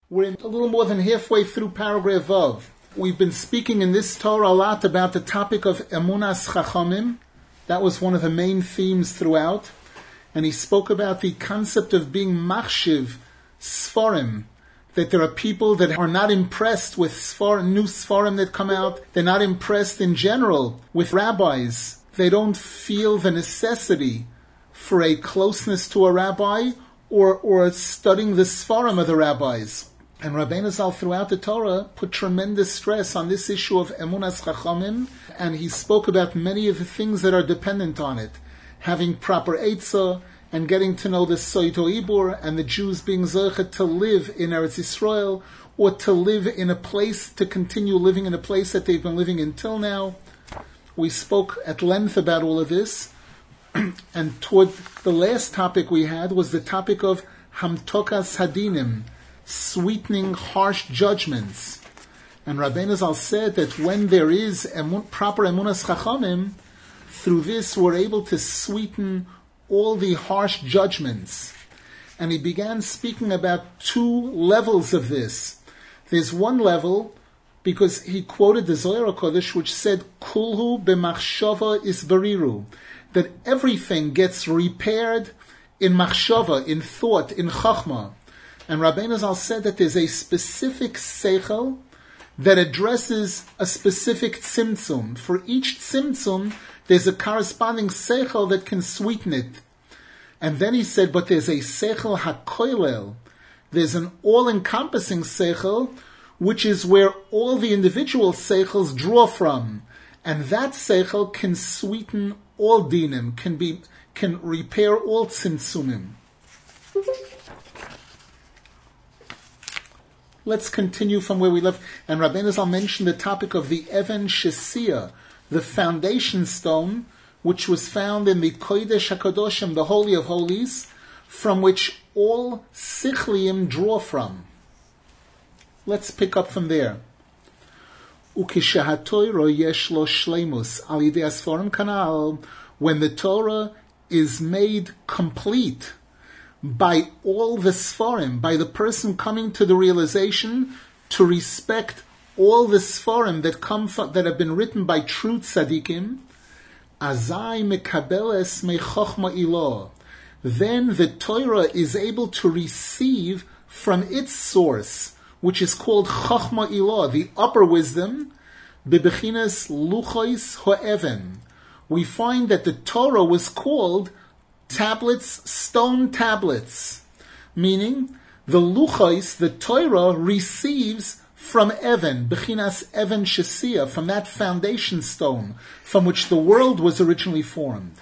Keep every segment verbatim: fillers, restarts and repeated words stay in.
We're in a little more than halfway through paragraph Vav. We've been speaking in this Torah a lot about the topic of Emunas Chachamim. That was one of the main themes throughout. And he spoke about the concept of being machshiv, Sforim, that there are people that are not impressed with Sforim, new Sforim that come out. They're not impressed in general with rabbis. They don't feel the necessity for a closeness to a rabbi or, or studying the Sforim of the rabbis. And Rabbeinu Zal throughout the Torah put tremendous stress on this issue of Emunas Chachamim, and he spoke about many of the things that are dependent on it. Having proper Eitzah, and getting to know the Soito Ibur, and the Jews being Zochet to live in Eretz Yisrael, or to live in a place, to continue living in a place that they've been living until now. We spoke at length about all of this, and toward the last topic we had was the topic of Hamtokas Hadinim, sweetening harsh judgments. And Rabbeinu Zal said that when there is emun, proper Emunas Chachamim, through this we're able to sweeten all the harsh judgments. And he began speaking about two levels of this. There's one level, because he quoted the Zohar HaKodesh, which said, Kulhu b'machshava isbariru, that everything gets repaired in machshava, in thought, in chachma. And Rabbeinu Zal said that there's a specific seichel that addresses a specific tzimtzum. For each tzimtzum, there's a corresponding seichel that can sweeten it. And then he said, but there's a seichel hakoilel. There's an all-encompassing seichel, which is where all the individual seichels draw from. And that seichel can sweeten all dinim, can be, can repair all tzimtzumim. Let's continue from where we left. And Rabbeinu Zal mentioned the topic of the Even Shesia, the foundation stone, which was found in the Kodesh HaKadoshim, the Holy of Holies, from which all Sichliim draw from. Let's pick up from there. Ukishahatoiro yesh lo shleimus al yidei asforim kanal, when the Torah is made complete by all the Sforim, by the person coming to the realization to respect all the Sforim that come from, that have been written by true tzaddikim, azai mekabeles mechochma ilo, then the Torah is able to receive from its source, which is called chochma ilo, the upper wisdom, bebechinas luchos ho'even. We find that the Torah was called tablets, stone tablets, meaning the luchos, the Torah receives from Evan, Bechinas Evan Shesia, from that foundation stone from which the world was originally formed.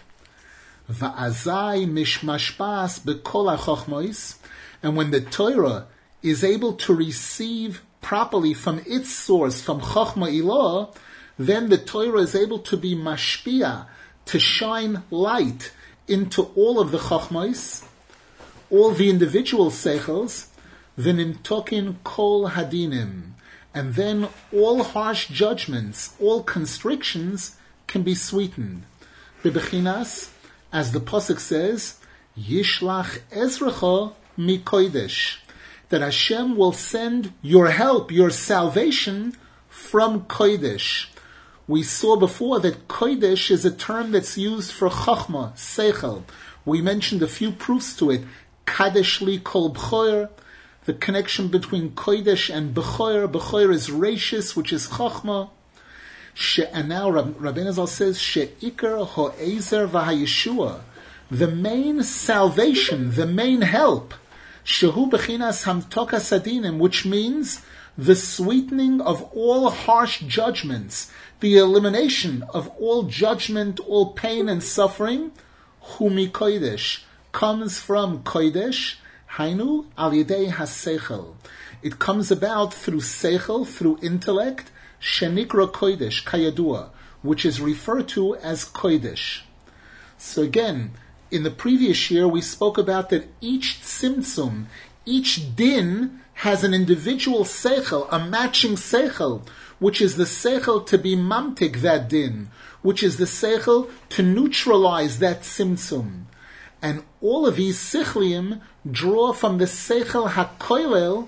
Va'azai mishmashpas bekol ha'chochmos, and when the Torah is able to receive properly from its source, from Chochma Ilah, then the Torah is able to be mashpia, to shine light into all of the Chochmos, all the individual seichels, v'nimtokin kol hadinim, and then all harsh judgments, all constrictions can be sweetened. Bebechinas, as the pasuk says, Yishlach Ezracha mikodesh, that Hashem will send your help, your salvation from Kodesh. We saw before that Kodesh is a term that's used for Chachma, Seichel. We mentioned a few proofs to it. Kadesh li kol b'choyer, the connection between Kodesh and B'choyer. B'choyer is Rashis, which is Chachma. She, and now Rabbeinu Zal says, She'ikar ho'ezer v'ha'yeshua, the main salvation, the main help, Shehu b'chinas hamtokas hadinim, which means the sweetening of all harsh judgments, the elimination of all judgment, all pain and suffering, hu mi kodesh, comes from kodesh, hainu al yedei haseichel. It comes about through seichel, through intellect, shenikra kodesh, kayadua, which is referred to as kodesh. So again, in the previous year, we spoke about that each tzimtzum, each din, has an individual seichel, a matching seichel, which is the seichel to be mamtik that din, which is the seichel to neutralize that tzimtzum. And all of these sichliim draw from the seichel hakoilel,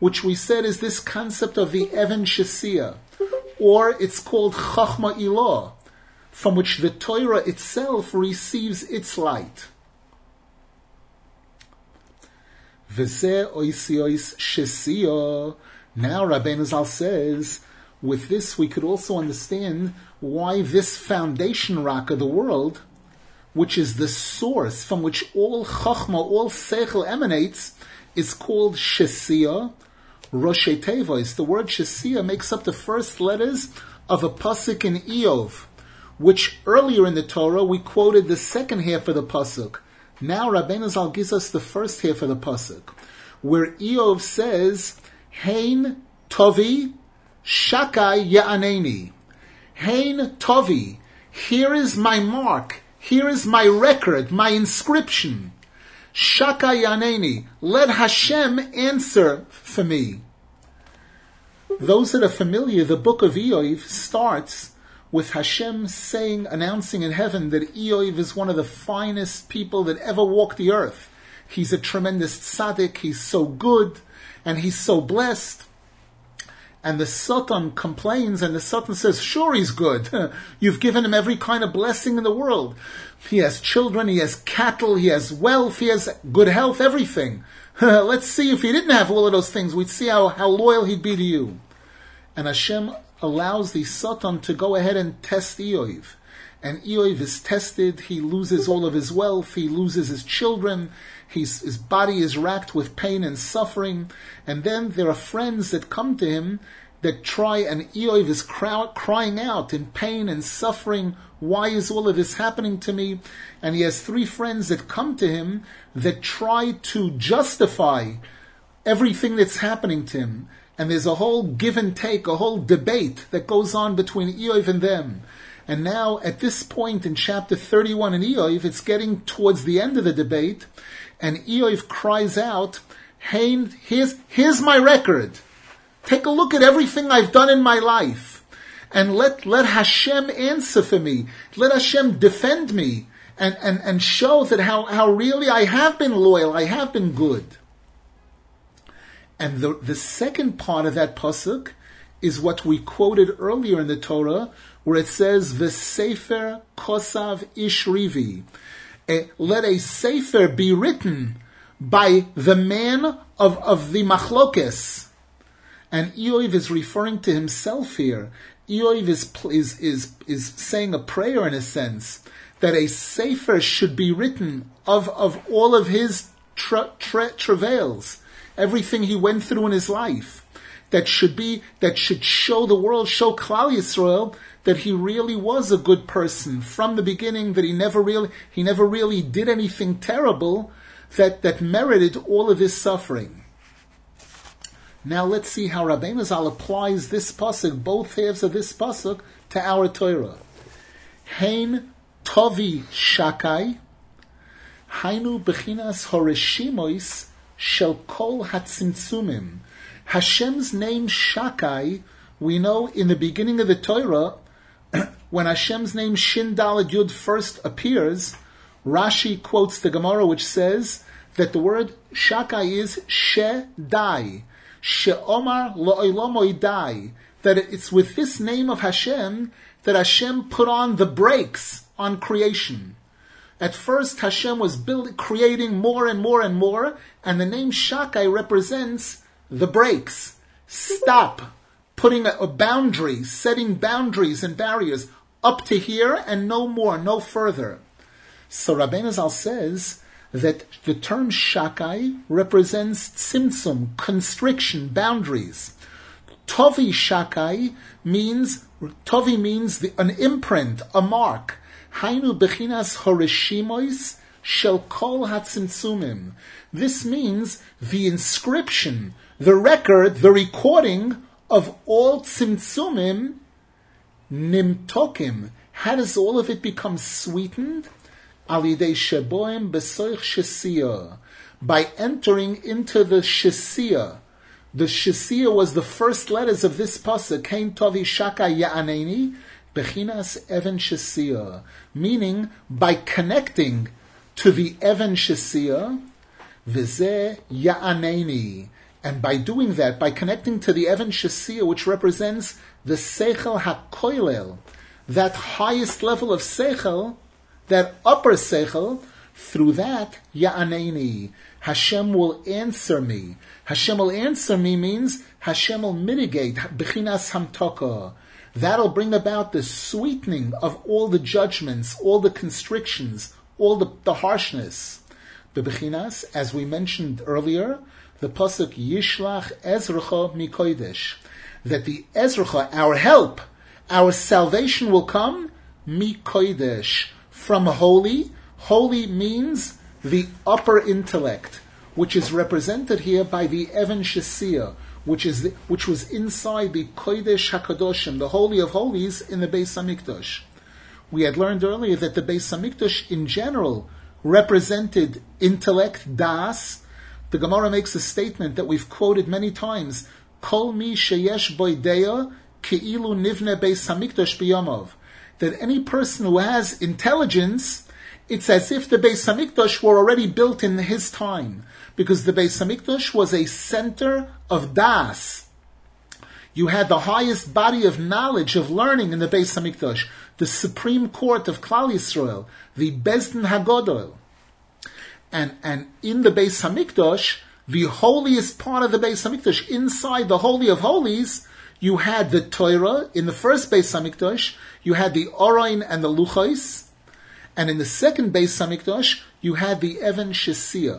which we said is this concept of the Even Shesia, or it's called Chachma Ilah, from which the Torah itself receives its light. V'zeh oisiois shesia. Now Rabbeinu Zal says, with this we could also understand why this foundation rock of the world, which is the source from which all Chachma, all Seichel emanates, is called Shesia, Roshei Tevois. The word Shesia makes up the first letters of a pasuk in Iyov, which earlier in the Torah we quoted the second half of the pasuk. Now Rabbeinu Zal gives us the first half of the pasuk, where Iyov says, Hein Tovi Shakai Ya'aneni. Hein Tovi, here is my mark, here is my record, my inscription. Shakai Ya'aneni, let Hashem answer for me. Those that are familiar, the book of Iyov starts with Hashem saying, announcing in heaven that Iyov is one of the finest people that ever walked the earth. He's a tremendous tzaddik, he's so good, and he's so blessed. And the Satan complains, and the Satan says, sure, he's good. You've given him every kind of blessing in the world. He has children, he has cattle, he has wealth, he has good health, everything. Let's see if he didn't have all of those things, we'd see how, how loyal he'd be to you. And Hashem allows the Satan to go ahead and test Iyov. And Iyov is tested, he loses all of his wealth, he loses his children, he's, his body is racked with pain and suffering. And then there are friends that come to him that try, and Iyov is cry, crying out in pain and suffering, why is all of this happening to me? And he has three friends that come to him that try to justify everything that's happening to him. And there's a whole give and take, a whole debate that goes on between Iyov and them. And now, at this point in chapter thirty-one in Iyov, it's getting towards the end of the debate, and Iyov cries out, hey, here's, here's my record. Take a look at everything I've done in my life. And let, let Hashem answer for me. Let Hashem defend me. And, and, and show that how, how really I have been loyal, I have been good. And the, the second part of that pasuk is what we quoted earlier in the Torah, where it says, V'sefer kosav ishrivi. Uh, let a sefer be written by the man of, of the machlokes. And Iyov is referring to himself here. Iyov is, is, is, is saying a prayer in a sense, that a sefer should be written of, of all of his tra, tra, travails, everything he went through in his life, that should be, that should show the world, show Klal Yisrael, that he really was a good person from the beginning, that he never really, he never really did anything terrible that, that merited all of his suffering. Now let's see how Rabbeinu Zal applies this pasuk, both halves of this pasuk, to our Torah. Hein Tovi Shakai, Hainu Bechinas Horeshimois Shel Kol Hatzimtzumim. Hashem's name Shakai, we know in the beginning of the Torah, when Hashem's name Shin Daled Yud first appears, Rashi quotes the Gemara which says that the word Shakai is She-Dai, She-Omar Lo'olamoi-Dai, that it's with this name of Hashem that Hashem put on the brakes on creation. At first, Hashem was building, creating more and more and more, and the name Shakai represents the brakes. Stop. Putting a, a boundary, setting boundaries and barriers up to here and no more, no further. So Rabbeinu Zal says that the term Shakai represents tzimtzum, constriction, boundaries. Tovi Shakai means, Tovi means the, an imprint, a mark. Hainu bechinas horeshimois shel kol hatzimtzumim. This means the inscription, the record, the recording of all tzimtzumim nimtokim. How does all of it become sweetened? Alidei sheboim besoich shesia. By entering into the shesia. The shesia was the first letters of this pasuk. Hein tovi shaka ya'aneni. Bechinas Even Shesia, meaning by connecting to the Even Shesia, V'zeh Ya'aneni, And by doing that, by connecting to the Even Shesiyah, which represents the Seichel HaKoilel, that highest level of Seichel, that upper Seichel, through that, Ya'aneni, Hashem will answer me. Hashem will answer me means Hashem will mitigate, Bechinas Hamtaka. That'll bring about the sweetening of all the judgments, all the constrictions, all the, the harshness. Bechinas, as we mentioned earlier, the pasuk Yishlach Ezracha Mikodesh, that the Ezracha, our help, our salvation will come Mikodesh, from holy. Holy means the upper intellect, which is represented here by the Even Shesiyah, which is the, which was inside the Kodesh HaKadoshim, the Holy of Holies in the Beis HaMikdash. We had learned earlier that the Beis HaMikdash in general represented intellect, das. The Gemara makes a statement that we've quoted many times, Kol mi sheyesh bo ideya ki'ilu nivne Beis HaMikdash biyamav, that any person who has intelligence, it's as if the Beis HaMikdash were already built in his time, because the Beis HaMikdash was a center of das. You had the highest body of knowledge, of learning in the Beis HaMikdash, the supreme court of Klal Yisrael, the Bezdin HaGodol. And, and in the Beis HaMikdash, the holiest part of the Beis HaMikdash, inside the Holy of Holies, you had the Torah. In the first Beis HaMikdash, you had the Orain and the Luchos. And in the second Beis HaMikdash, you had the Even Shesiyah.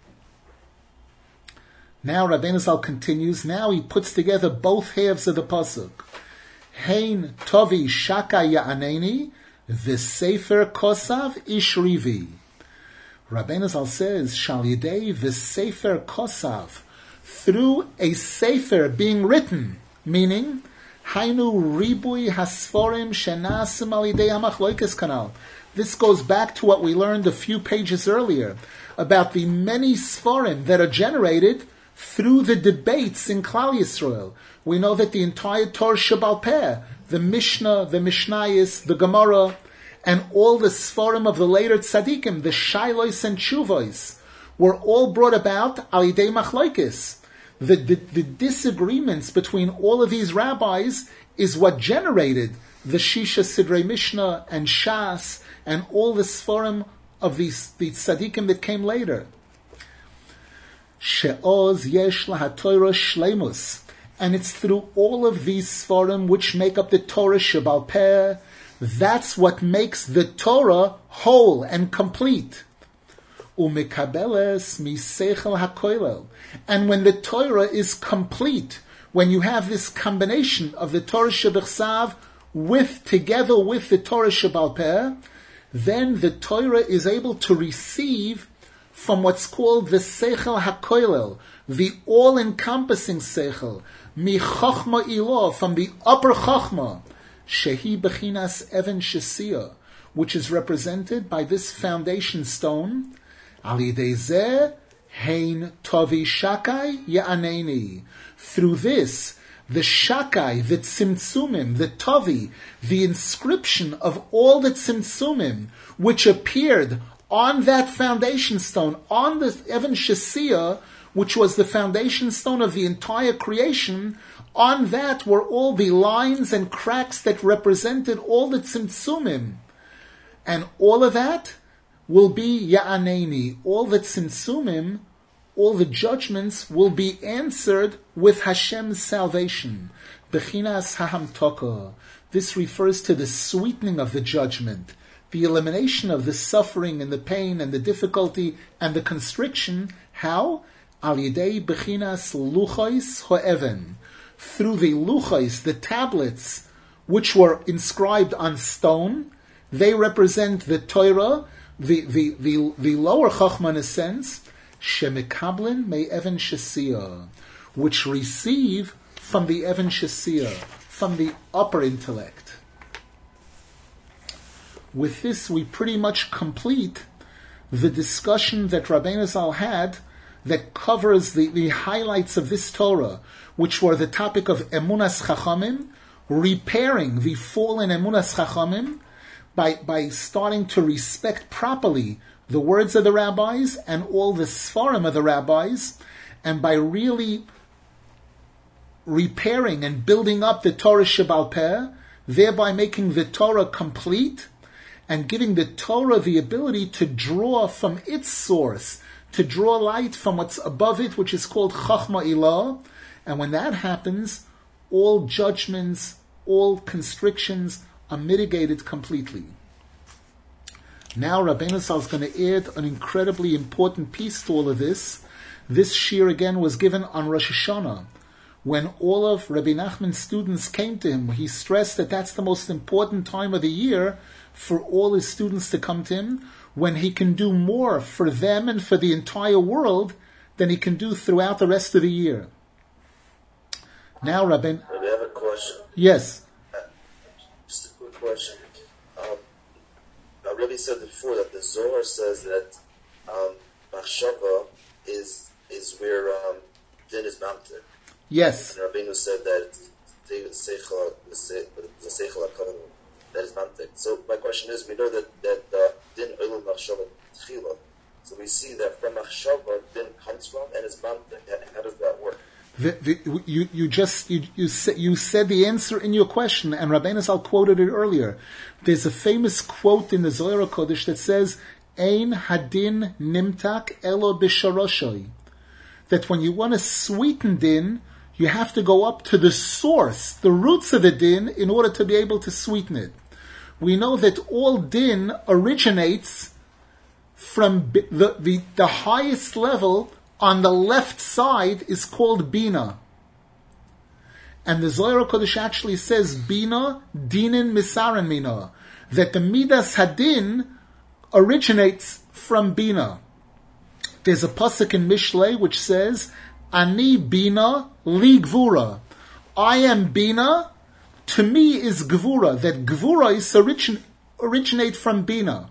Now Rabbeinu Zal continues. Now he puts together both halves of the pasuk. Hein tovi shaka ya'aneni v'sefer kosav ishrivi. Rabbeinu Zal says, Shal yidei v'sefer kosav, through a sefer being written, meaning Hainu ribui hasforim shenasim al yidei hamachloikes kanal. This goes back to what we learned a few pages earlier about the many sforim that are generated through the debates in Klal Yisrael. We know that the entire Torah Shebal Peh, the Mishnah, the Mishnayos, the Gemara, and all the sforim of the later tzaddikim, the Shailos and Shuvos, were all brought about al yidei machlokes. The, the, the disagreements between all of these rabbis is what generated the Shisha Sidrei Mishnah and Shas and all the sforim of these the tzaddikim that came later. She'oz yesh lahaTorah shleimus, and it's through all of these sforim which make up the Torah Shebal Peh. That's what makes the Torah whole and complete. Umekabeles miseichel hakoilel, and when the Torah is complete, when you have this combination of the Torah Shebechsav with together with the Torah Shebal Peh, then the Torah is able to receive from what's called the Seichel HaKoilel, the all-encompassing Seichel, Mi Chochma Ilah, from the upper Chochma, Shehi Bechinas Even Shesiyah, which is represented by this foundation stone, Al Yidei Zeh Hein Tovi Shakai Ya'aneni. Through this, the Shakai, the Tzimtzumim, the Tovi, the inscription of all the Tzimtzumim, which appeared on that foundation stone, on the Even Shesiyah, which was the foundation stone of the entire creation, on that were all the lines and cracks that represented all the Tzimtzumim. And all of that will be Ya'aneni. All the Tzimtzumim, all the judgments will be answered with Hashem's salvation. Bechinas Hahamtaka. This refers to the sweetening of the judgment, the elimination of the suffering and the pain and the difficulty and the constriction. How? Al Yidei Bechinas Luchos Ho'even. Through the Luchos, the tablets, which were inscribed on stone. They represent the Torah, the, the, the, the lower Chachma in a sense, Shemikablin Me Even Shesiyah, which receive from the Even Shesiyah, from the upper intellect. With this, we pretty much complete the discussion that Rabbeinu Zal had that covers the, the highlights of this Torah, which were the topic of Emunas Chachamim, repairing the fallen Emunas Chachamim by, by starting to respect properly the words of the rabbis and all the Sfarim of the rabbis, and by really repairing and building up the Torah Shebal Peh, thereby making the Torah complete and giving the Torah the ability to draw from its source, to draw light from what's above it, which is called Chachma Ilah. And when that happens, all judgments, all constrictions are mitigated completely. Now Rabbeinu Zal is going to add an incredibly important piece to all of this. This shir again was given on Rosh Hashanah. When all of Rabbi Nachman's students came to him, he stressed that that's the most important time of the year for all his students to come to him, when he can do more for them and for the entire world than he can do throughout the rest of the year. Now, Rabbi... I have a question. Yes. Uh, just a quick question. Um, I already said before that the Zohar says that um, Machshava is is where um, din is mounted. Yes. And Rabbeinu said that David Seichel, the Seichel HaKavan, that is mounted. So my question is, we know that that uh, din olam Machshava tchila. So we see that from Machshava din comes from and is mounted. How does that work? The, the, you, you just you you, sa- you said the answer in your question, and Rabbeinu Zal quoted it earlier. There's a famous quote in the Zohar Kodesh that says, "Ein hadin nimtak elo b'sharoshoi," that when you want to sweeten din, you have to go up to the source, the roots of the din, in order to be able to sweeten it. We know that all din originates from the the, the highest level. On the left side is called Bina. And the Zohar Kodesh actually says, Bina, Dinin, Misaran Mina. That the Midas Hadin originates from Bina. There's a pasuk in Mishlei which says, Ani Bina, Li Gvura. I am Bina, to me is Gvura. That Gvura is origin- originate from Bina.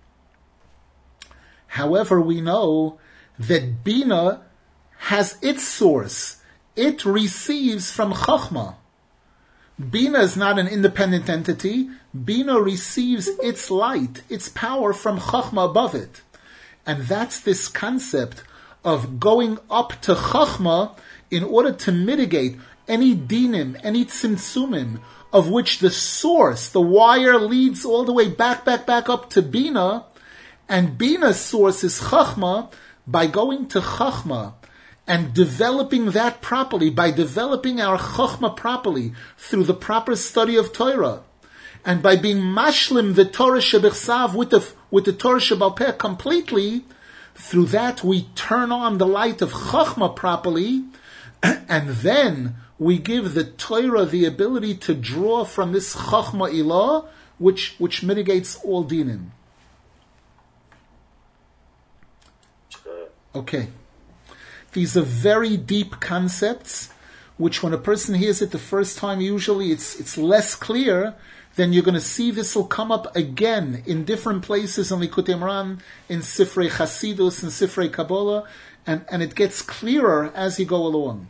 However, we know that Bina has its source. It receives from Chachma. Bina is not an independent entity. Bina receives its light, its power from Chachma above it. And that's this concept of going up to Chachma in order to mitigate any dinim, any tzimtzumim, of which the source, the wire, leads all the way back, back, back up to Bina, and Bina's source is Chachma. By going to Chachma and developing that properly, by developing our Chachma properly through the proper study of Torah, and by being mashlim the Torah shebechsav with the with the Torah shebal peh completely, through that we turn on the light of Chachma properly, and then we give the Torah the ability to draw from this Chachma ilah, which which mitigates all dinim. Okay. These are very deep concepts, which when a person hears it the first time, usually it's it's less clear. Then you're going to see this will come up again in different places in Likutei Moharan, in Sifrei Chasidus, in Sifrei Kabbalah, and, and it gets clearer as you go along.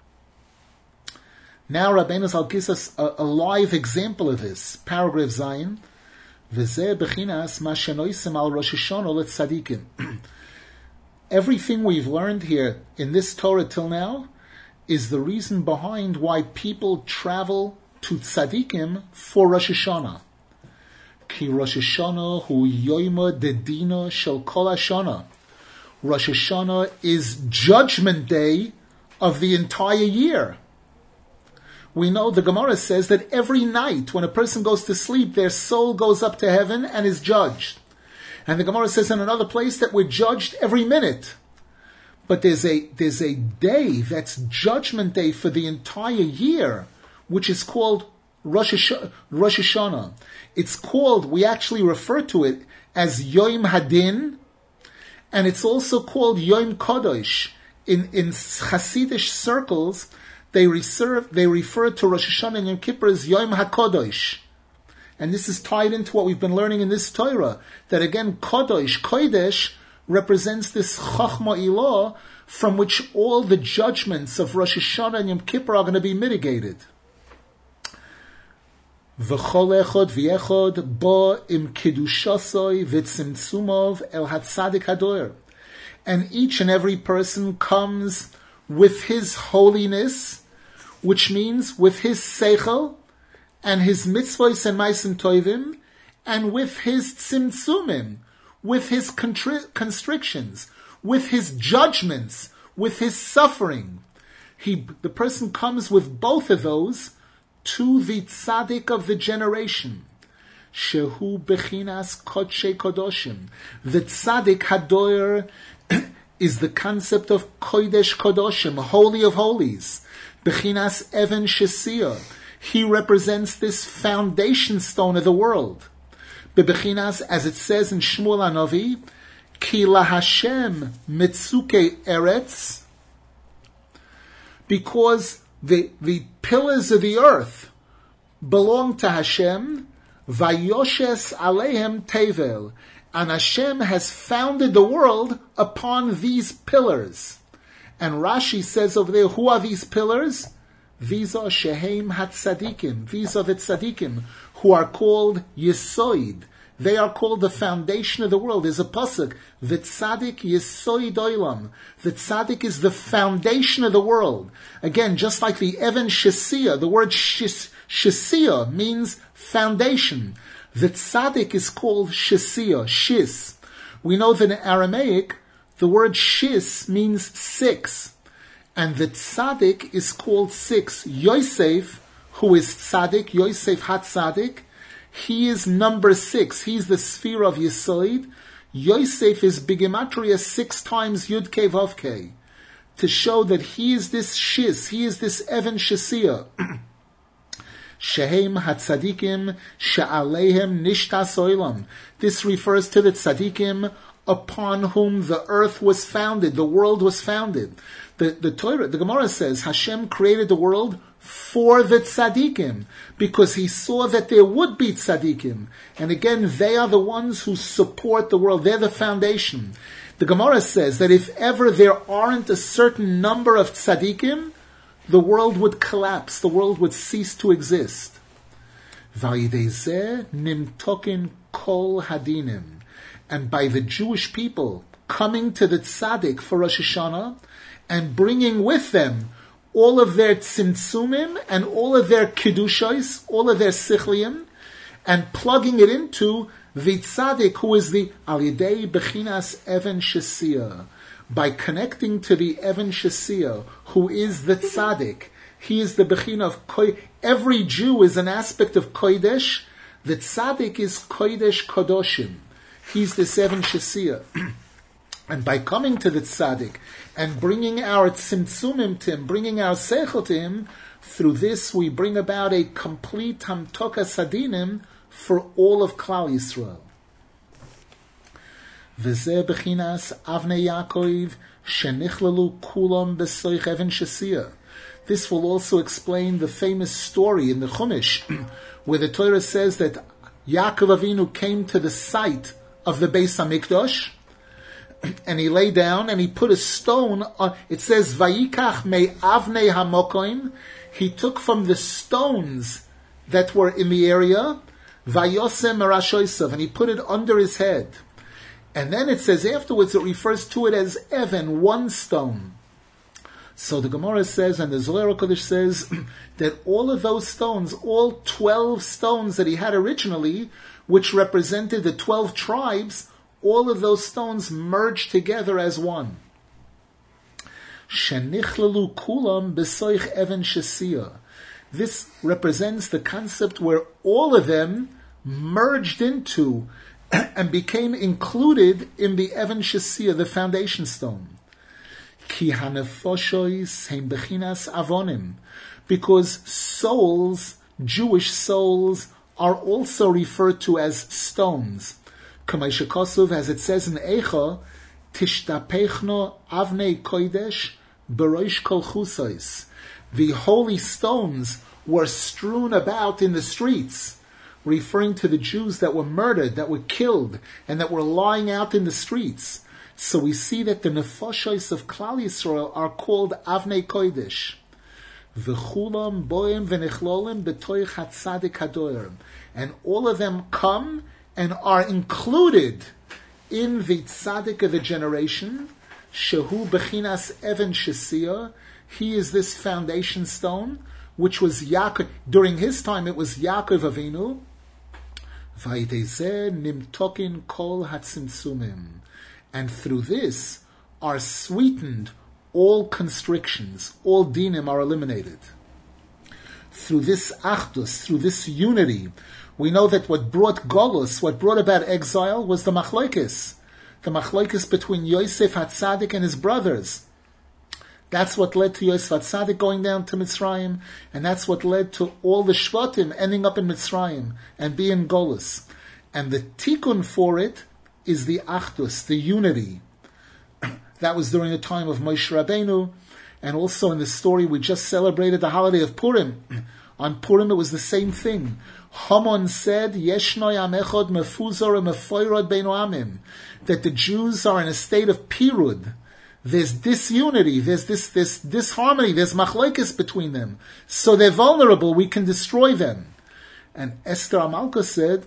Now Rabbeinu Zal gives us a, a live example of this. Paragraph Zayin. V'zeh bechinas ma shenoisem al Rosh Hashanah letzadikim. Everything we've learned here in this Torah till now is the reason behind why people travel to tzadikim for Rosh Hashanah. Ki Rosh Hashanah hu yoima dedina shel kol hashana. Rosh Hashanah is judgment day of the entire year. We know the Gemara says that every night when a person goes to sleep, their soul goes up to heaven and is judged. And the Gemara says in another place that we're judged every minute. But there's a there's a day that's judgment day for the entire year, which is called Rosh Hashanah. Rosh Hashanah. It's called, we actually refer to it as Yom Hadin, and it's also called Yom Kodesh. In in Hasidish circles, they refer they refer to Rosh Hashanah and Yom Kippur as Yom HaKodesh. And this is tied into what we've been learning in this Torah, that again, Kodesh, Kodesh, represents this Chachma Ilah, from which all the judgments of Rosh Hashanah and Yom Kippur are going to be mitigated. V'chol echod v'yechod bo im kidushasoi v'tzimtzumov el hatzadik hadoer. And each and every person comes with his holiness, which means with his seichel, and his mitzvos and ma'asim tovim, and with his tzimtzumim, with his contri- constrictions, with his judgments, with his suffering. He, the person comes with both of those to the tzaddik of the generation. Shehu bechinas kodshe kodoshim. The tzaddik hadoyer is the concept of kodesh kodoshim, holy of holies. Bechinas even shesiyah. He represents this foundation stone of the world. Bebechinas, as it says in Shmuel Hanavi, Ki lahashem mitzuke eretz, because the the pillars of the earth belong to Hashem, vayoshes aleihem tevel, and Hashem has founded the world upon these pillars. And Rashi says over there, who are these pillars? These are Shehem HaTzadikim. These are the Tzadikim, who are called Yesoid. They are called the foundation of the world. There's a pasuk, the Tzadik Yesoid Olam. The Tzadik is the foundation of the world. Again, just like the Even Shesiyah, the word Shesiyah means foundation. The Tzadik is called Shesiyah, Shis. We know that in Aramaic, the word Shis means six. And the tzaddik is called six. Yosef, who is tzaddik, Yosef HaTzaddik, he is number six. He's the sphere of Yesoid. Yosef is bigematria six times Yud Kei Vav Kei, to show that he is this shis, he is this Even Shesiyah. Shehem HaTzadikim She'aleihem Nishtas Olam. This refers to the tzadikim upon whom the earth was founded, the world was founded. The, the Torah, the Gemara says, Hashem created the world for the tzaddikim, because he saw that there would be tzaddikim. And again, they are the ones who support the world. They're the foundation. The Gemara says that if ever there aren't a certain number of tzaddikim, the world would collapse, the world would cease to exist. Vayidezeh nimtokin kol hadinim. And by the Jewish people coming to the tzaddik for Rosh Hashanah, and bringing with them all of their tzimtzumim and all of their kiddushos, all of their sichliim, and plugging it into the tzaddik, who is the alidei bechinas Even Shesiyah, by connecting to the Even Shesiyah, who is the tzaddik. He is the bechina of koy. Every Jew is an aspect of kodesh. The tzaddik is kodesh kodoshim. He's the Even Shesiyah. And by coming to the tzaddik and bringing our tzimtzumim to him, bringing our seichel to him, through this we bring about a complete hamtokas hadinim for all of Klal Yisrael. V'zeh bechinas avnei Yaakov shenichlalu kulam b'soich Even Shesiyah. This will also explain the famous story in the Chumash, where the Torah says that Yaakov Avinu came to the site of the Beis HaMikdash, and he lay down and he put a stone on. It says, Vayikach me avnei hamokoim. He took from the stones that were in the area, Vayosem merashoisav, and he put it under his head. And then it says afterwards, it refers to it as Even, one stone. So the Gemara says, and the Zohar HaKadosh says, that all of those stones, all twelve stones that he had originally, which represented the twelve tribes, all of those stones merged together as one. Shenichlalu kulam b'soich Even Shesiyah. This represents the concept where all of them merged into and became included in the Even Shesiyah, the foundation stone. Ki hanefoshois heim bechinas avonim. Because souls, Jewish souls, are also referred to as stones. K'may shekasuv, as it says in Eicha, tishtapechno avnei kodesh b'roish kol chusais. The holy stones were strewn about in the streets, referring to the Jews that were murdered, that were killed, and that were lying out in the streets. So we see that the nefashos of Klal Yisrael are called avnei kodesh. V'chulam boim v'nechlolim b'toich hatzadik hadoyer. And all of them come and are included in the tzaddik of the generation, Shehu Bechinas Even Shesia, he is this foundation stone, which was Yaakov, during his time it was Yaakov Avinu, Vaidezeh Nimtokin Kol Hatzimtzumim, and through this are sweetened all constrictions, all dinim are eliminated. Through this achdus, through this unity, we know that what brought Golus, what brought about exile, was the machlokes. The machlokes between Yosef HaTzadik and his brothers. That's what led to Yosef HaTzadik going down to Mitzrayim, and that's what led to all the Shvatim ending up in Mitzrayim and being Golus. And the tikkun for it is the achdus, the unity. That was during the time of Moshe Rabbeinu, and also in the story we just celebrated the holiday of Purim. On Purim it was the same thing. Haman said, Yeshno yam echad mefuzor mefoyrod beinu amim, that the Jews are in a state of pirud. There's disunity, there's this, this disharmony, there's machlokes between them. So they're vulnerable, we can destroy them. And Esther Amalka said,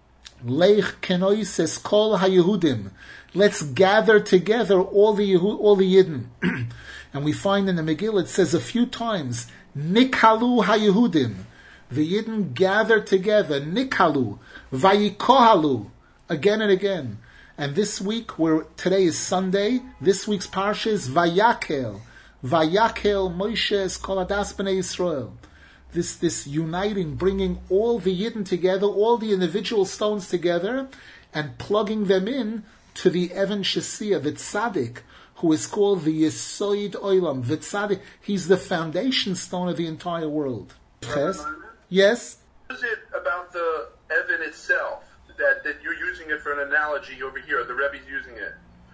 Leich kenois es kol haYehudim. Let's gather together all the Yehud, all the Yidden. And we find in the Megillah it says a few times, Nikhalu haYehudim. The Yidden gather together, Nikhalu, Vayikohalu, again and again. And this week, where today is Sunday, this week's parsha is Vayakel. Vayakel Moshe es kol hadas b'nei Yisrael. This, this uniting, bringing all the Yidden together, all the individual stones together, and plugging them in to the Even Shesia, the Tzaddik, who is called the Yesoid Olam, the Tzaddik. He's the foundation stone of the entire world. Yes? Yes? What is it about the Even itself that, that you're using it for an analogy over here? The Rebbe's using it.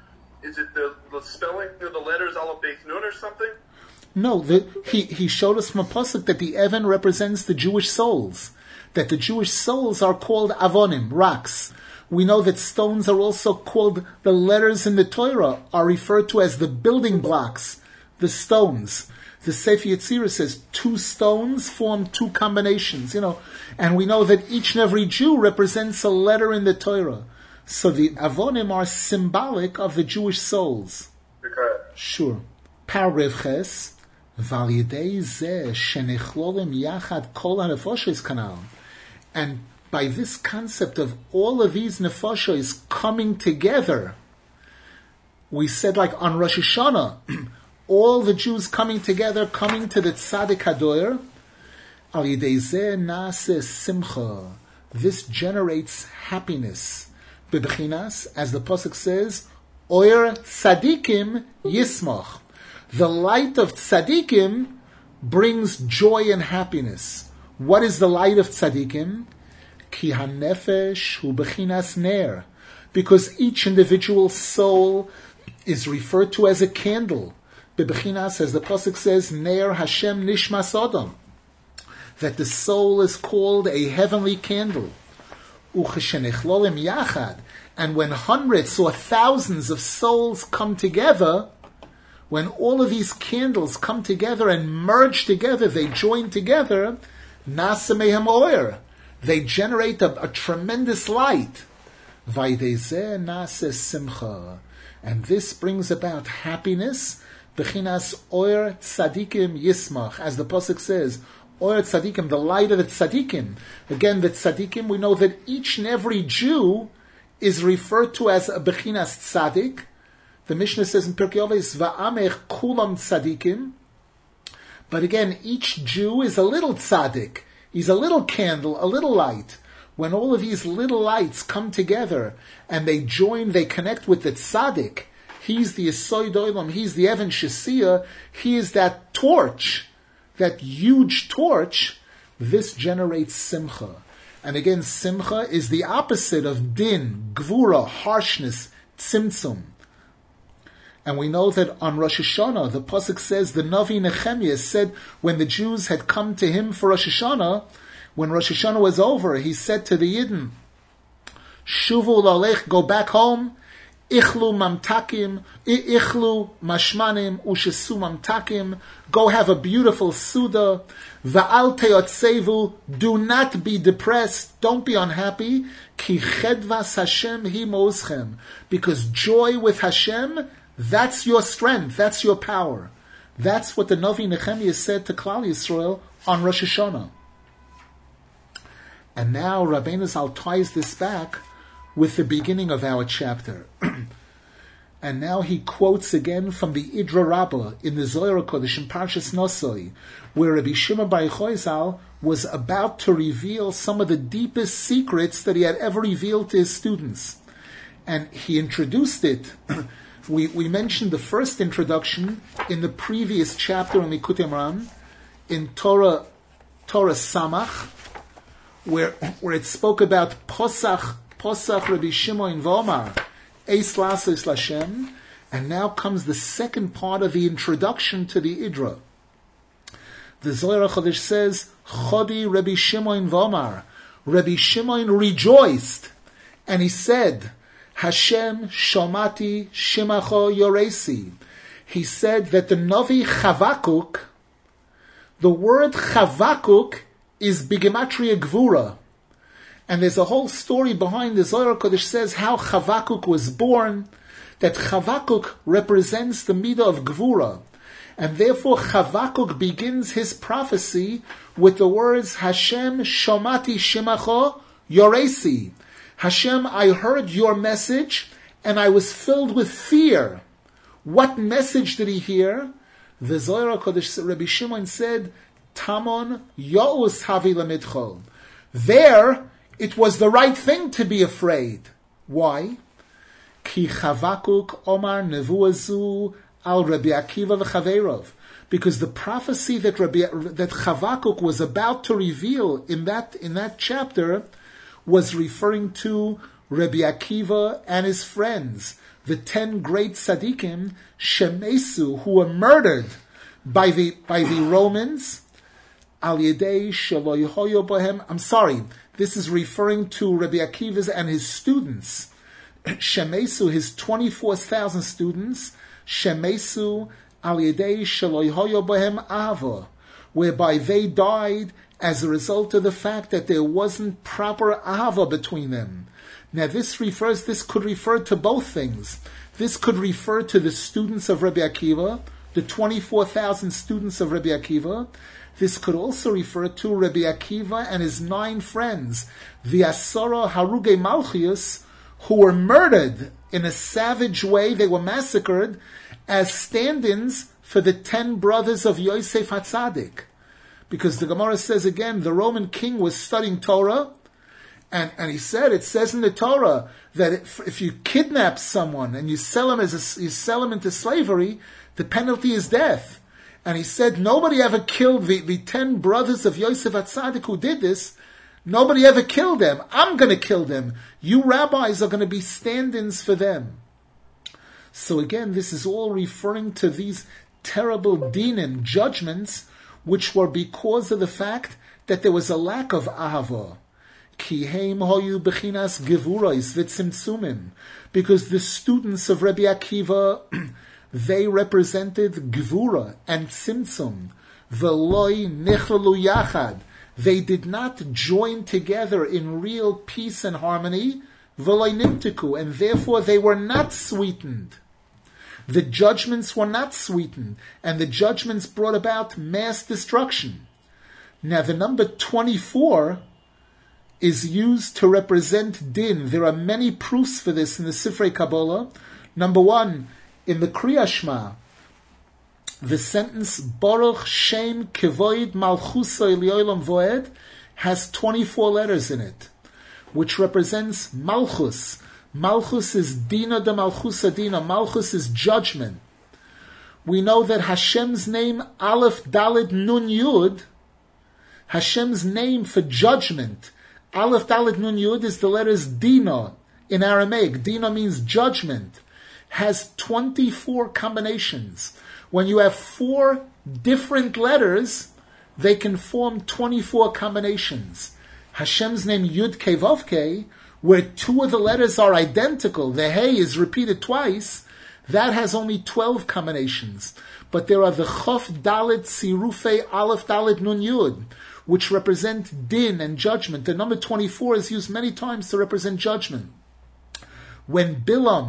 Is it the, the spelling of the letters Aleph Beis Nun or something? No, the, he, he showed us from a pasuk that the Even represents the Jewish souls. That the Jewish souls are called Avonim, rocks. We know that stones are also called, the letters in the Torah are referred to as the building blocks, the stones. The Sefer Yetzirah says two stones form two combinations, you know, and we know that each and every Jew represents a letter in the Torah. So the Avonim are symbolic of the Jewish souls. Okay. Sure. Paragraph Ches, Val Yedei Zeh Shenichlolim Yachad Kol HaNefoshes Kanal. And by this concept of all of these nefashos coming together, we said like on Rosh Hashanah, all the Jews coming together, coming to the Tzaddik Hadoyer, Al Yidei Zeh Naaseh Simcha. This generates happiness. B'bechinas, as the pasuk says, Oyer Tzadikim Yismach. The light of Tzadikim brings joy and happiness. What is the light of Tzadikim? Ki hanefesh hu bechinas ner, because each individual soul is referred to as a candle. Bebechinas, as the pasuk says, ner Hashem nishmas Adam, that the soul is called a heavenly candle. Ucheshenechlolim yachad, and when hundreds or thousands of souls come together, when all of these candles come together and merge together, they join together, nasa mehem oyer. They generate a, a tremendous light. Vaidezeh nase simcha. And this brings about happiness. Bechinas oyer tzadikim yismach. As the pasuk says, oyer tzadikim, the light of the tzadikim. Again, the tzadikim, we know that each and every Jew is referred to as a bechinas tzadik. The Mishnah says in Pirkei Avos, va'amech kulam tzadikim. But again, each Jew is a little tzadik. He's a little candle, a little light. When all of these little lights come together and they join, they connect with the tzaddik, he's the Yesoid Olam, he's the Even Shesia, he is that torch, that huge torch, this generates simcha. And again, simcha is the opposite of din, gvura, harshness, tzimtzum. And we know that on Rosh Hashanah, the pasuk says, the Navi Nehemiah said, when the Jews had come to him for Rosh Hashanah, when Rosh Hashanah was over, he said to the Yidden, Shuvu lalech, go back home, ichlu mamtakim, ichlu mashmanim, ushesu mamtakim, go have a beautiful Suda, va'al teotsevu, do not be depressed, don't be unhappy, ki chedvas Hashem hi moschem, because joy with Hashem, That's your strength. That's your power. That's what the Navi Nehemiah said to Klal Yisrael on Rosh Hashanah. And now Rabbeinu Zal ties this back with the beginning of our chapter. And now he quotes again from the Idra Rabbah in the Zohar HaKodesh in Parshas Nosoi, where Rabbi Shimon Bar Yochai Zal was about to reveal some of the deepest secrets that he had ever revealed to his students. And he introduced it. we, we mentioned the first introduction in the previous chapter in Likutei Moharan, in Torah, Torah Samach, where, where it spoke about Posach, Posach Rabbi Shimon V'omar, Eis Lasos Lashem, and now comes the second part of the introduction to the Idra. The Zohar HaKodesh says, Chodi Rabbi Shimon V'omar, Rabbi Shimon rejoiced, and he said, Hashem Shomati Shimacho Yoresi. He said that the Navi Chavakuk, the word Chavakuk is Bigematria Gvura. And there's a whole story behind the Zohar HaKodesh says how Chavakuk was born, that Chavakuk represents the Midah of Gvura. And therefore Chavakuk begins his prophecy with the words, Hashem Shomati Shimacho Yoresi. Hashem, I heard your message and I was filled with fear. What message did he hear? The Zohar HaKodesh, Rabbi Shimon said, Tamon Yo'us Havi Lamidchol. There, it was the right thing to be afraid. Why? Ki Chavakuk Omar Nevuazu al Rabbi Akiva v'Chaveirov. Because the prophecy that Rabbi, that Chavakuk was about to reveal in that in that chapter was referring to Rabbi Akiva and his friends, the ten great tzaddikim, Shemesu, who were murdered by the by the Romans. Al Yedei Shelo Yehoyo Bohem. I'm sorry, this is referring to Rabbi Akiva and his students. Shemesu, his twenty-four thousand students. Shemesu Al Yedei Shelo Yehoyo Bohem Ava, whereby they died as a result of the fact that there wasn't proper ahava between them. Now this refers, this could refer to both things. This could refer to the students of Rabbi Akiva, the twenty-four thousand students of Rabbi Akiva. This could also refer to Rabbi Akiva and his nine friends, the Asara Haruge Malchius, who were murdered in a savage way. They were massacred as stand-ins for the ten brothers of Yosef HaTzadik. Because the Gemara says again, the Roman king was studying Torah, and, and he said, it says in the Torah that if, if you kidnap someone and you sell him as a, you sell him into slavery, the penalty is death. And he said, nobody ever killed the, the ten brothers of Yosef HaTzadik who did this. Nobody ever killed them. I'm going to kill them. You rabbis are going to be stand-ins for them. So again, this is all referring to these terrible dinim, judgments, which were because of the fact that there was a lack of ahava. Ki heim hoyu bechinas gevurais v'tzimtzumim. Because the students of Rabbi Akiva, they represented gevura and tzimtzum. V'loi nechlalu yachad. They did not join together in real peace and harmony. V'loi nimtiku. And therefore they were not sweetened. The judgments were not sweetened, and the judgments brought about mass destruction. Now the number twenty-four is used to represent din. There are many proofs for this in the Sifrei Kabbalah. Number one, in the Kriya Shema, the sentence Baruch Shem Kevoid Malchusa Elyolam Voed has twenty-four letters in it, which represents Malchus. Malchus is Dina de Malchusa Dina. Malchus is judgment. We know that Hashem's name, Aleph Daled Nun Yud, Hashem's name for judgment, Aleph Daled Nun Yud, is the letters Dina in Aramaic. Dina means judgment. Has twenty-four combinations. When you have four different letters, they can form twenty-four combinations. Hashem's name Yud Kei Vav Kei, where two of the letters are identical, the Hey is repeated twice, that has only twelve combinations. But there are the Chof Dalet Sirufei Aleph Dalet Nun Yud, which represent din and judgment. The number twenty-four is used many times to represent judgment. When Bilam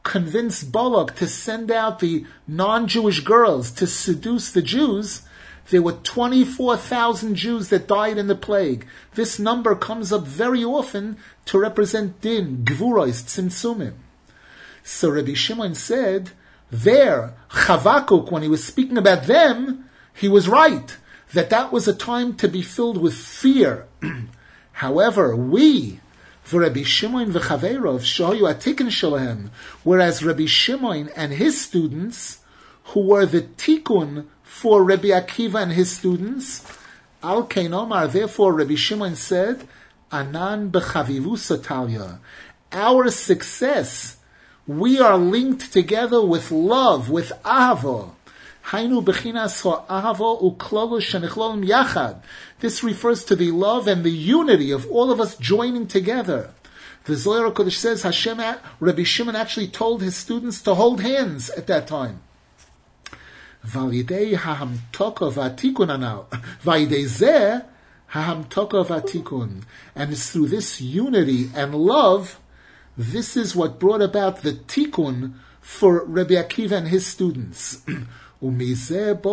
convinced Balak to send out the non-Jewish girls to seduce the Jews, there were twenty-four thousand Jews that died in the plague. This number comes up very often to represent din, gvuros, tzimtzumim. So Rabbi Shimon said, there, Chavakuk, when he was speaking about them, he was right, that that was a time to be filled with fear. However, we, for Rabbi Shimon v'chaveirov, shoyu atikin shalahem, whereas Rabbi Shimon and his students, who were the tikkun for Rabbi Akiva and his students, al kein omar, therefore Rabbi Shimon said, anan b'chavivusa talya, our success, we are linked together with love, with ahava. Hainu bechinas ha'ahava uklolu shenichlolem yachad. This refers to the love and the unity of all of us joining together. The Zohar HaKadosh says Hashem, Rabbi Shimon actually told his students to hold hands at that time. Validei hahamtoko v'atikun anal. Validei zeh hahamtoko v'atikun. And it's through this unity and love, this is what brought about the tikkun for Rabbi Akiva and his students. And this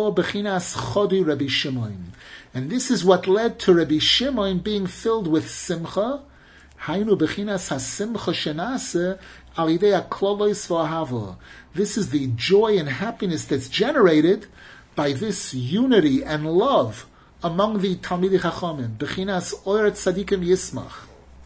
is what led to Rabbi Shimon being filled with simcha. This is the joy and happiness that's generated by this unity and love among the Talmidei Chachamim. Bechinas oyer tzadikim yismach.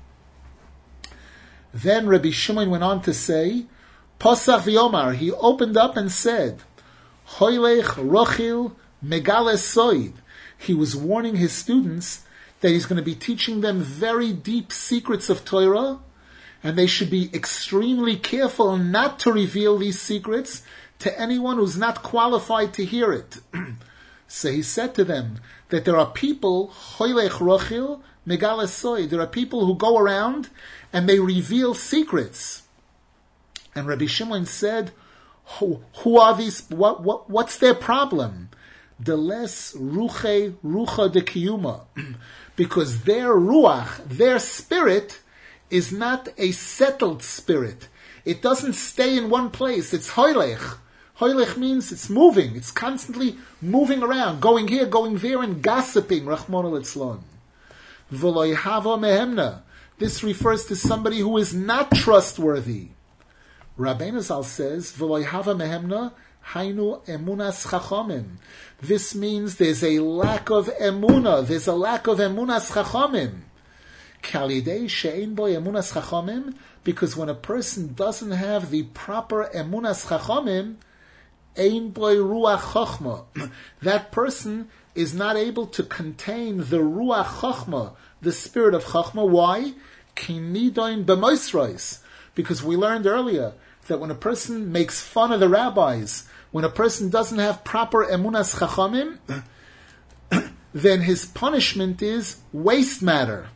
Then Rabbi Shimon went on to say, Pasach v'yomar, he opened up and said, Hoylech rochil megales soid. He was warning his students that he's going to be teaching them very deep secrets of Torah, and they should be extremely careful not to reveal these secrets to anyone who's not qualified to hear it. So he said to them that there are people, Hoylech rochil megales soid, there are people who go around and they reveal secrets. And Rabbi Shimon said, who, who are these, what, what, what's their problem? The less ruche, rucha de kiyuma. Because their ruach, their spirit, is not a settled spirit. It doesn't stay in one place. It's hoylech. Hoylech means it's moving. It's constantly moving around, going here, going there, and gossiping. Rachmana litzlan. V'lo yhava mehemna. This refers to somebody who is not trustworthy. Rabbeinu Zal says, V'lo yhava mehemna, hainu emunas chachamim. This means there's a lack of emuna. There's a lack of emunas chachamim. Kalidei she'ein bo emunas chachamim, because when a person doesn't have the proper emunas chachamim, ein bo ruach chachma. That person is not able to contain the ruach chachma, the spirit of chachma. Why? Kinidoin b'moisros. Because we learned earlier that when a person makes fun of the rabbis, when a person doesn't have proper emunas chachamim, then his punishment is waste matter.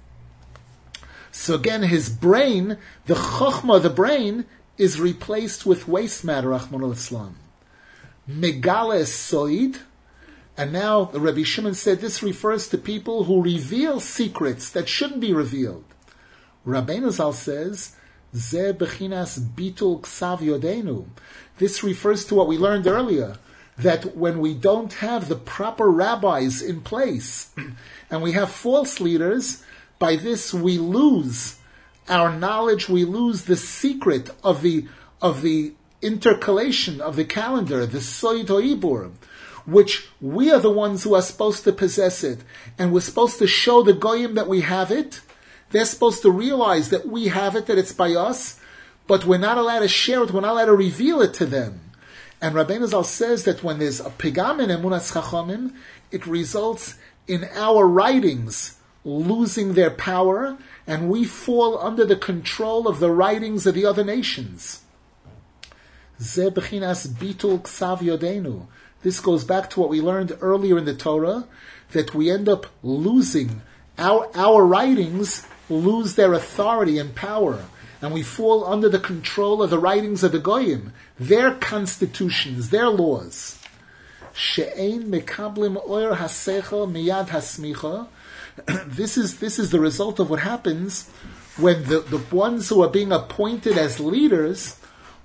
So again, his brain, the chachma, the brain, is replaced with waste matter, Rachmana litzlan. Megales soid. And now the Rabbi Shimon said this refers to people who reveal secrets that shouldn't be revealed. Rabbeinu Zal says, Ze bechinas bitul ksav yodenu. This refers to what we learned earlier, that when we don't have the proper rabbis in place, and we have false leaders, by this we lose our knowledge, we lose the secret of the of the intercalation of the calendar, the Soid Ho'ibur, which we are the ones who are supposed to possess it, and we're supposed to show the goyim that we have it. They're supposed to realize that we have it, that it's by us, but we're not allowed to share it, we're not allowed to reveal it to them. And Rabbeinu Zal says that when there's a pigam in emunas chachamim, it results in our writings losing their power, and we fall under the control of the writings of the other nations. Ze bechinas bitul ksav yodenu. This goes back to what we learned earlier in the Torah, that we end up losing, our, our writings lose their authority and power, and we fall under the control of the writings of the Goyim, their constitutions, their laws. She'ein mekablim oyer hasechel miyad hasmicha. This is this is the result of what happens when the, the ones who are being appointed as leaders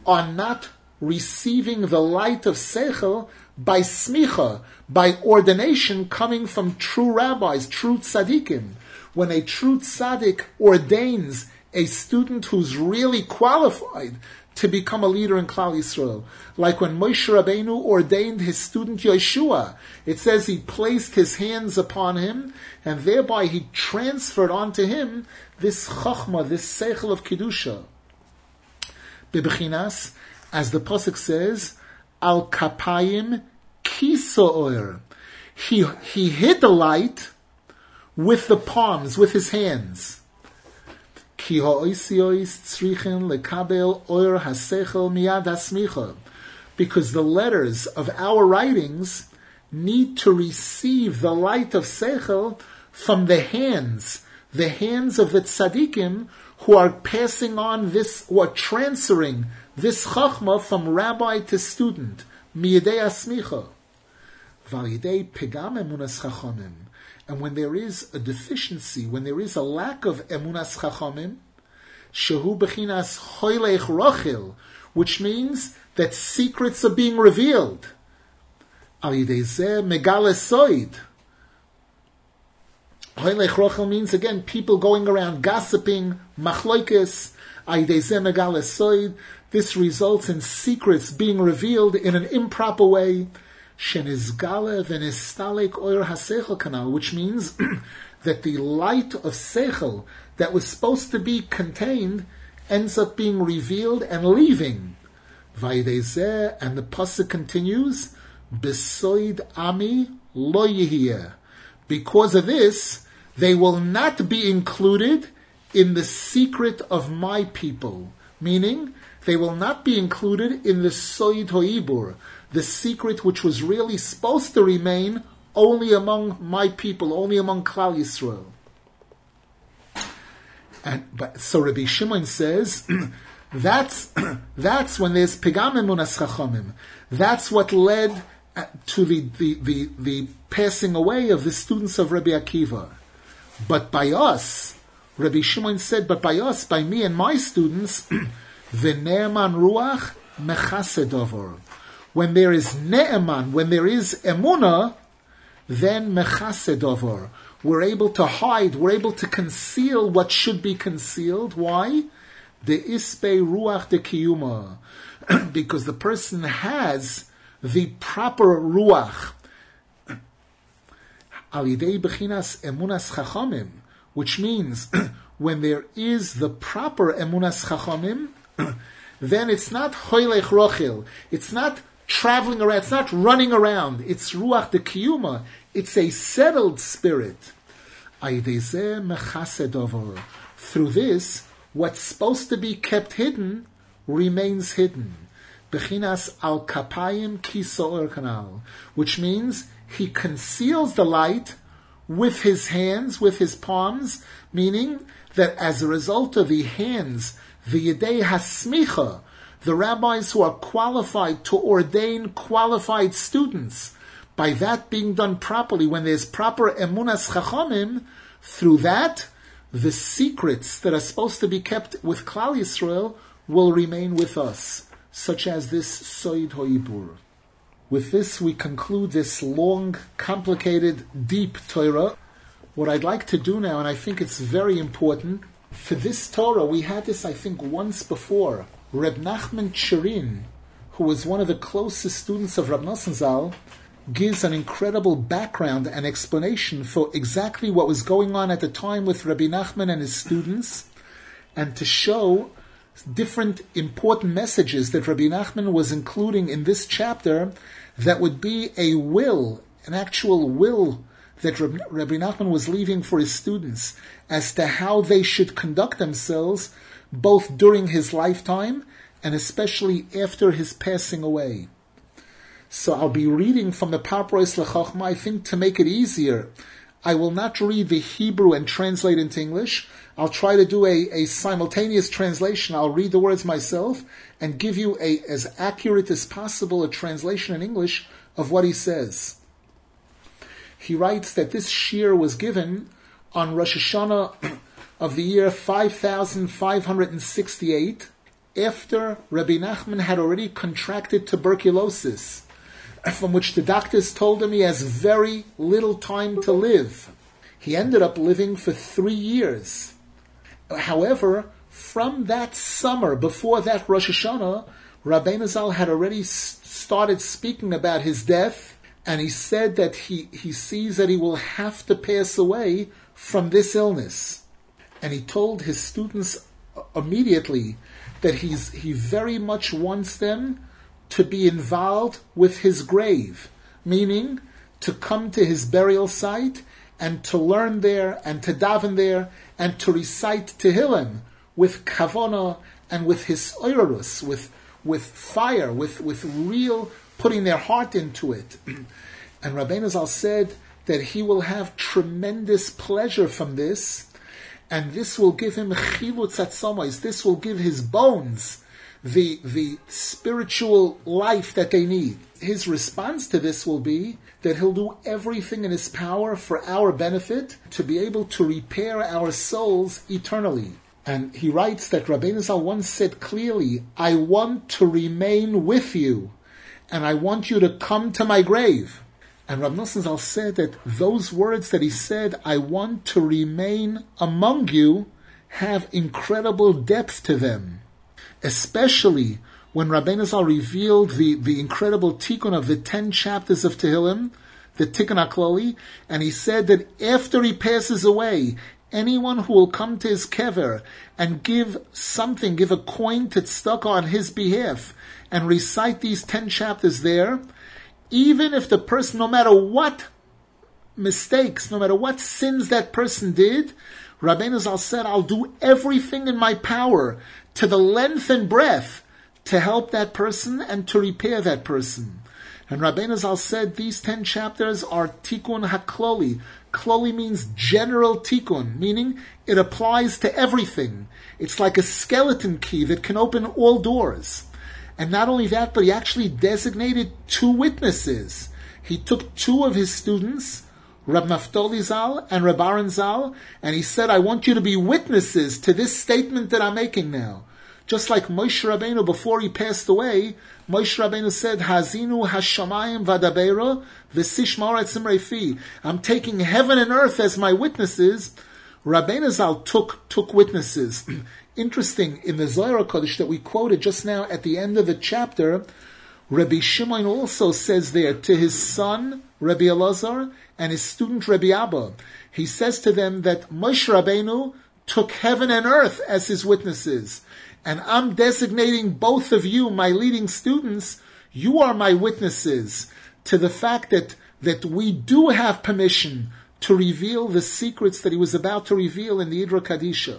are not receiving the light of Seichel by smicha, by ordination coming from true rabbis, true tzaddikim. When a true tzaddik ordains a student who's really qualified to become a leader in Klal Yisrael, like when Moshe Rabbeinu ordained his student Yeshua, it says he placed his hands upon him, and thereby he transferred onto him this chachma, this seichel of kedusha. Bebechinas, as the pasuk says, al kapayim kisoor. He he hid the light with the palms, with his hands. Ki ha'oisiois tzrichen lekabel oir hasechel miyad hasmicha. Because the letters of our writings need to receive the light of seichel from the hands, the hands of the tzaddikim who are passing on this, who are transferring this chachma from rabbi to student, miyadei hasmicha. Validei pegam emunas chachamim. And when there is a deficiency, when there is a lack of emunas chachamim, shehu bechinas hoylech rochil, which means that secrets are being revealed. Al yidei zeh megale soid. Hoylech rochil means, again, people going around gossiping, machloikes. Al yidei zeh megale soid. This results in secrets being revealed in an improper way. Shenizgale v'nistalek oir hasechel kanal, which means that the light of sechel that was supposed to be contained ends up being revealed and leaving. Vaydezeh, and the pasuk continues, besoid ami lo yihiyeh. Because of this, they will not be included in the secret of my people. Meaning, they will not be included in the soid hoibur, the secret which was really supposed to remain only among my people, only among Klal Yisrael. And but, so Rabbi Shimon says, that's that's when there's pegam emunas chachamim. That's what led to the, the, the, the passing away of the students of Rabbi Akiva. But by us, Rabbi Shimon said, but by us, by me and my students, v'ne'eman ruach mechase dover. When there is ne'eman, when there is emunah, then mechase dover. We're able to hide, we're able to conceal what should be concealed. Why? The ispe ruach de kiyuma. Because the person has the proper ruach. Al yidei bechinas emunas chachamim, which means when there is the proper emunas chachamim, then it's not hoylech rochil. It's not traveling around. It's not running around. It's ruach de kiyuma. It's a settled spirit. Through this, what's supposed to be kept hidden remains hidden. Bechinas al kapayim kisoor kanal, which means he conceals the light with his hands, with his palms, meaning that as a result of the hands, the yedei hasmicha, the rabbis who are qualified to ordain qualified students, by that being done properly, when there's proper emunas chachamim, through that, the secrets that are supposed to be kept with Klal Yisrael will remain with us, such as this Soid Hoibur. With this, we conclude this long, complicated, deep Torah. What I'd like to do now, and I think it's very important, for this Torah, we had this, I think, once before. Reb Nachman Tshurin, who was one of the closest students of Reb Nosson Zal, gives an incredible background and explanation for exactly what was going on at the time with Rabbi Nachman and his students, and to show different important messages that Rabbi Nachman was including in this chapter that would be a will, an actual will that Rabbi Nachman was leaving for his students as to how they should conduct themselves both during his lifetime and especially after his passing away. So I'll be reading from the Parporos L'Chochma. I think to make it easier, I will not read the Hebrew and translate into English. I'll try to do a, a simultaneous translation. I'll read the words myself and give you a as accurate as possible a translation in English of what he says. He writes that this shir was given on Rosh Hashanah of the year five thousand five hundred sixty-eight, after Rabbi Nachman had already contracted tuberculosis, from which the doctors told him he has very little time to live. He ended up living for three years. However, from that summer, before that Rosh Hashanah, Rabbeinu Zal had already started speaking about his death, and he said that he, he sees that he will have to pass away from this illness. And he told his students immediately that he's he very much wants them to be involved with his grave, meaning to come to his burial site and to learn there and to daven there and to recite Tehillim with kavana and with his oirus, with with fire, with, with real putting their heart into it. And Rabbeinu Zal said that he will have tremendous pleasure from this, and this will give him chilutz atzomos, this will give his bones the the spiritual life that they need. His response to this will be that he'll do everything in his power for our benefit to be able to repair our souls eternally. And he writes that Rabbeinu Zal once said clearly, I want to remain with you, and I want you to come to my grave. And Rav Nosson Zal said that those words that he said, I want to remain among you, have incredible depth to them. Especially when Rabbeinu Zal revealed the, the incredible tikkun of the ten chapters of Tehillim, the Tikkun HaKloli, and he said that after he passes away, anyone who will come to his kever and give something, give a coin to tzedakah on his behalf, and recite these ten chapters there, even if the person, no matter what mistakes, no matter what sins that person did, Rabbeinu Zal said, I'll do everything in my power to the length and breadth to help that person and to repair that person. And Rabbeinu Zal said these ten chapters are Tikkun HaKloli. Kloli means general tikkun, meaning it applies to everything. It's like a skeleton key that can open all doors. And not only that, but he actually designated two witnesses. He took two of his students, Rab Naftali Zal and Rab Aaron Zal, and he said, I want you to be witnesses to this statement that I'm making now. Just like Moshe Rabbeinu, before he passed away, Moshe Rabbeinu said, Hazinu hashamayim vadabeira v'sishmar et simrei fi. I'm taking heaven and earth as my witnesses. Rabbeinu Zal took, took witnesses. Interesting, in the Zohar HaKadosh that we quoted just now at the end of the chapter, Rabbi Shimon also says there to his son, Rabbi Elazar, and his student, Rabbi Abba, he says to them that Moshe Rabbeinu took heaven and earth as his witnesses. And I'm designating both of you, my leading students, you are my witnesses to the fact that, that we do have permission to reveal the secrets that he was about to reveal in the Idra Kadisha.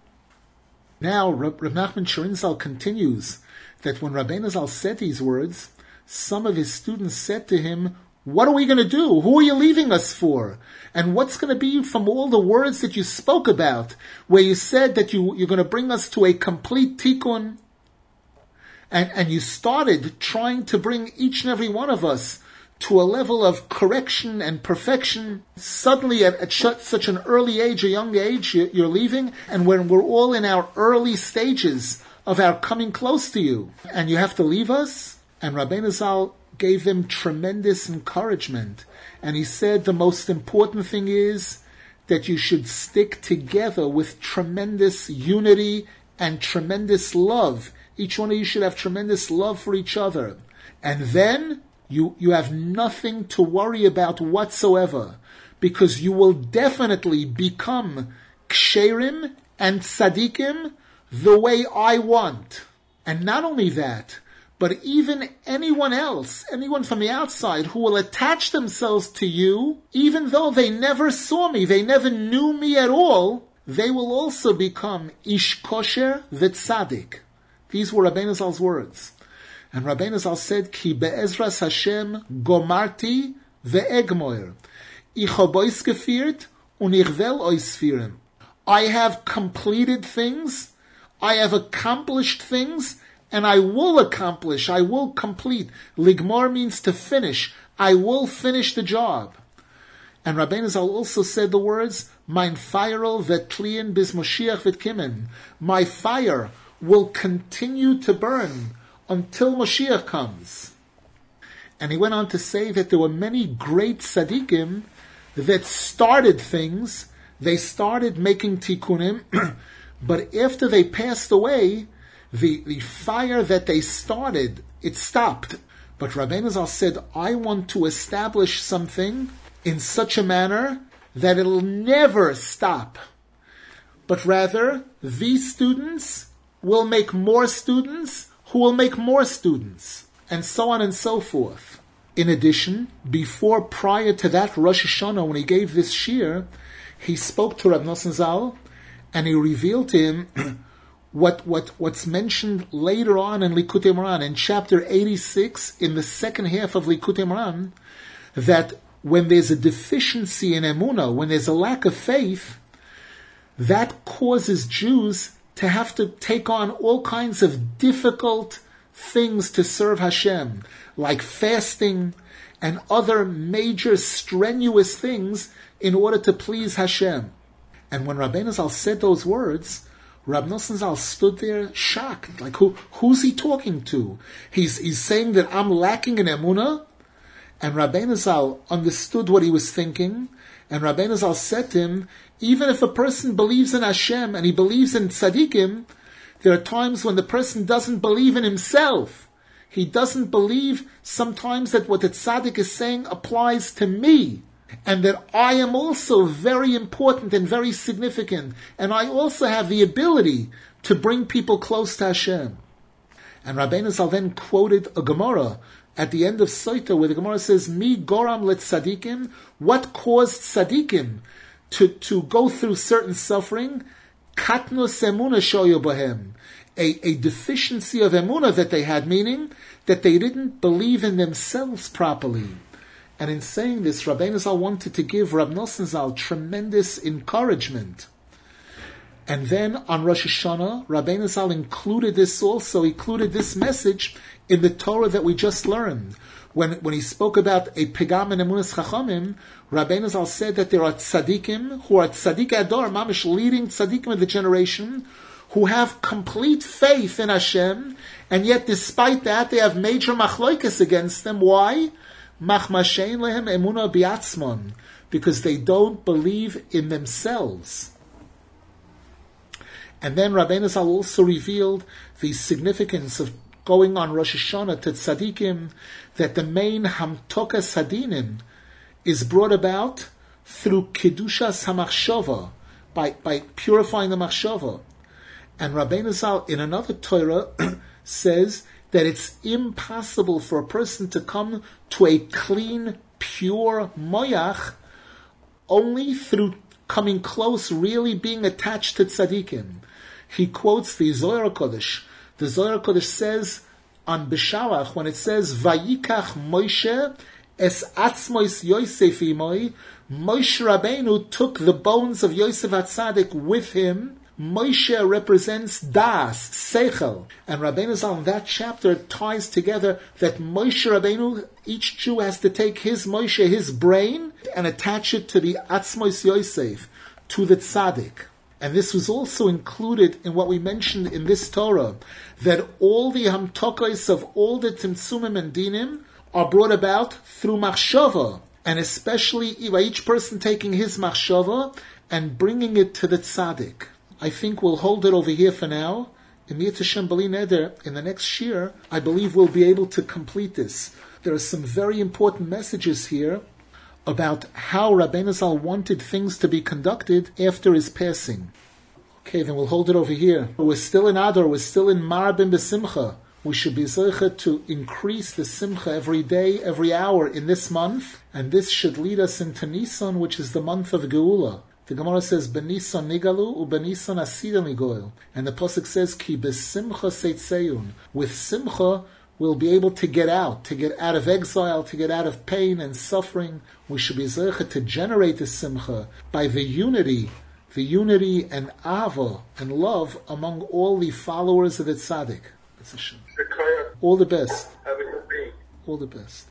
Now, Reb Nachman Sharin Zal continues that when Rabbeinu Zal said these words, some of his students said to him, what are we going to do? Who are you leaving us for? And what's going to be from all the words that you spoke about, where you said that you, you're going to bring us to a complete tikkun? And, and you started trying to bring each and every one of us to a level of correction and perfection. Suddenly, at, at such an early age, a young age, you're leaving, and when we're all in our early stages of our coming close to you, and you have to leave us? And Rabbeinu Zal gave them tremendous encouragement. And he said the most important thing is that you should stick together with tremendous unity and tremendous love. Each one of you should have tremendous love for each other. And then you, you have nothing to worry about whatsoever, because you will definitely become ksherim and tzadikim the way I want. And not only that, but even anyone else, anyone from the outside who will attach themselves to you, even though they never saw me, they never knew me at all, they will also become ish kosher v'tzadik. These were Rabbeinu Zal's words. And Rabbeinu Zal said, Ki be'ezras Hashem gomarti ve'egmoir. Ich hab ois gefiert und ich will ois fieren. I have completed things, I have accomplished things, and I will accomplish, I will complete. Ligmor means to finish. I will finish the job. And Rabbeinu Zal also said the words, Mein Feirel vet klien bis Moshiach vet kimen. My fire will continue to burn until Mashiach comes. And he went on to say that there were many great tzaddikim that started things, they started making tikkunim, but after they passed away, the, the fire that they started, it stopped. But Rabbeinu Zal said, I want to establish something in such a manner that it'll never stop. But rather, these students will make more students who will make more students, and so on and so forth. In addition, before, prior to that Rosh Hashanah, when he gave this shir, he spoke to Rab Nosson Zal, and he revealed to him what, what, what's mentioned later on in Likutei Moharan, in chapter eighty-six, in the second half of Likutei Moharan, that when there's a deficiency in emunah, when there's a lack of faith, that causes Jews to have to take on all kinds of difficult things to serve Hashem, like fasting and other major strenuous things in order to please Hashem. And when Rabbeinu Zal said those words, Rab Nosson Zal stood there shocked. Like, who, who's he talking to? He's, he's saying that I'm lacking in emunah? And Rabbeinu Zal understood what he was thinking, and Rabbeinu Zal said to him, even if a person believes in Hashem and he believes in tzaddikim, there are times when the person doesn't believe in himself. He doesn't believe sometimes that what the tzaddik is saying applies to me, and that I am also very important and very significant, and I also have the ability to bring people close to Hashem. And Rabbeinu Zal then quoted a Gemara at the end of Soita, where the Gemara says, Mi goram let tzadikim, what caused tzadikim to, to go through certain suffering? Katnus emunah shoyu bohem, a, a deficiency of emunah that they had, meaning that they didn't believe in themselves properly. And in saying this, Rabbeinu Zal wanted to give Rab Nosson Zal tremendous encouragement. And then on Rosh Hashanah, Rabbeinu Zal included this also, included this message in the Torah that we just learned. When when he spoke about a pegam and emunas chachamim, Rabbeinu Zal said that there are tzaddikim who are tzaddik ador, mamish leading tzaddikim of the generation, who have complete faith in Hashem, and yet despite that they have major machloikas against them. Why? Machmashein lehem emuna biatzmon, because they don't believe in themselves. And then Rabbeinu Zal also revealed the significance of going on Rosh Hashanah to tzaddikim, that the main hamtokas hadinim is brought about through kedushas hamachshava, by, by purifying the machshava. And Rabbeinu Zal in another Torah says that it's impossible for a person to come to a clean, pure moyach only through coming close, really being attached to tzaddikim. He quotes the Zohar Kodesh. The Zohar Kodesh says on Beshalach, when it says, Vayikach Moshe es atzmois Yosef imoi, Moshe Rabbeinu took the bones of Yosef HaTzadik with him. Moshe represents Das, Seichel. And Rabbeinu Zal in that chapter ties together that Moshe Rabbeinu, each Jew has to take his Moshe, his brain, and attach it to the Atzmois Yosef, to the Tzadik. And this was also included in what we mentioned in this Torah, that all the hamtokos of all the tzimtzumim and dinim are brought about through machshava, and especially by each person taking his machshava and bringing it to the tzaddik. I think we'll hold it over here for now. In Yit Hashem Bali Neder, in the next shir, I believe we'll be able to complete this. There are some very important messages here about how Rabbeinu Zal wanted things to be conducted after his passing. Okay, then we'll hold it over here. We're still in Adar, we're still in Marbim B'Simcha. We should be zeicha to increase the Simcha every day, every hour in this month, and this should lead us into Nisan, which is the month of Geula. The Gemara says, B'Nisan nigalu, u B'Nisan asida nigoil. And the Pasuk says, Ki b'simcha seitzeyun. With Simcha, we'll be able to get out, to get out of exile, to get out of pain and suffering. We should be zeicha to generate the Simcha by the unity, the unity and ava and love among all the followers of the Tzaddik. All the best. All the best.